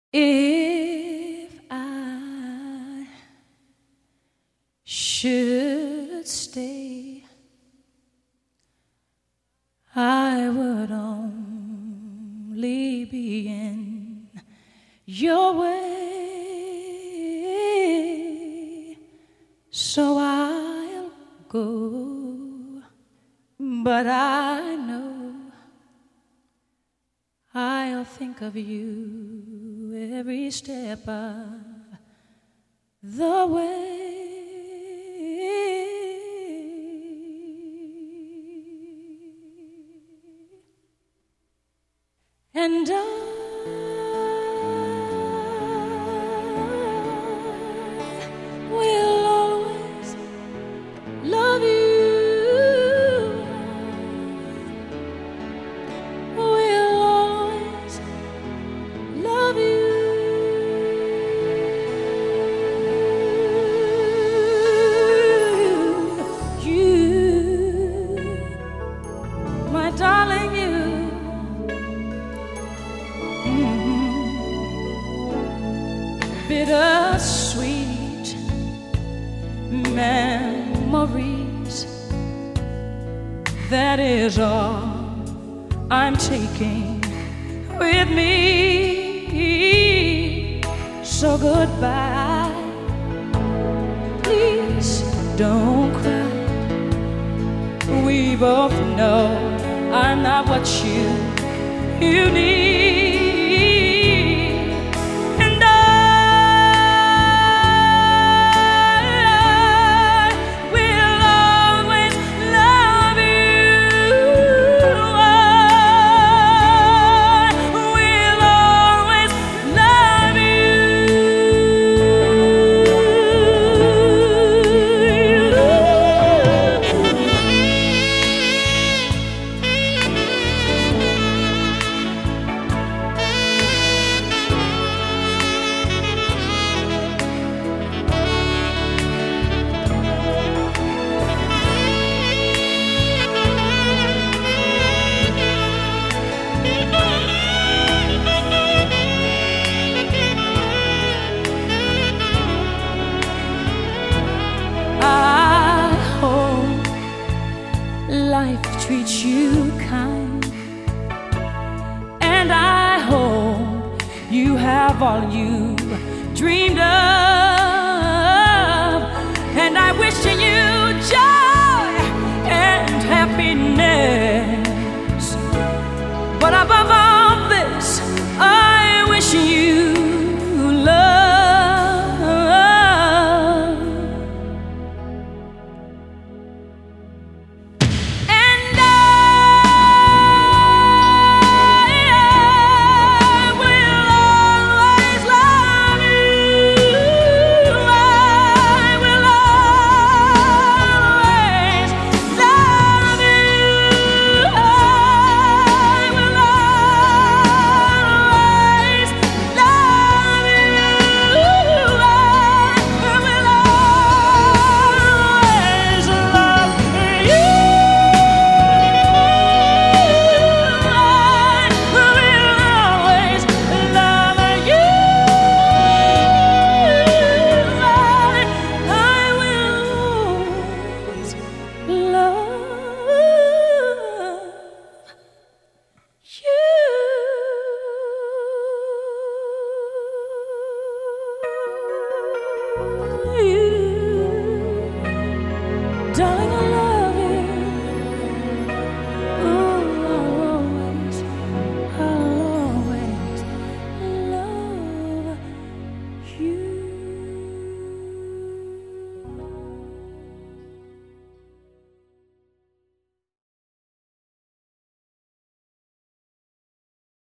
If I should stay, I would only be in your way, so I'll go, but I know I'll think of you every step of the way. And I will always love you. Will always love you. You, my darling, you. Bittersweet memories, that is all I'm taking with me. So goodbye, please don't cry. We both know I'm not what you need. Life treats you kind, and I hope you have all you dreamed of, and I wish you joy and happiness, but above all this I wish you love. Darling, I love